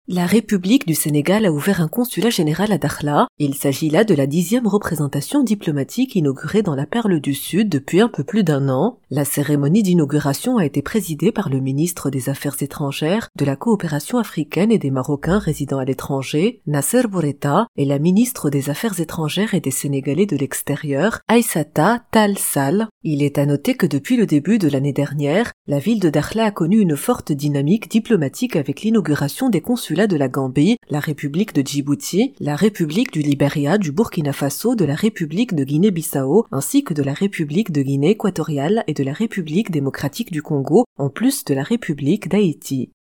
La République du Sénégal a ouvert un consulat général à Dakhla. Il s'agit là de la 10e représentation diplomatique inaugurée dans la Perle du Sud depuis un peu plus d'un an. La cérémonie d'inauguration a été présidée par le ministre des Affaires étrangères, de la coopération africaine et des Marocains résidant à l'étranger, Nasser Boureta, et la ministre des Affaires étrangères et des Sénégalais de l'extérieur, Aïssata Tall Sall. Il est à noter que depuis le début de l'année dernière, la ville de Dakhla a connu une forte dynamique diplomatique avec l'inauguration des consulats de la Gambie, la République de Djibouti, la République du Libéria, du Burkina Faso, de la République de Guinée-Bissau, ainsi que de la République de Guinée équatoriale et de la République démocratique du Congo, en plus de la République d'Haïti.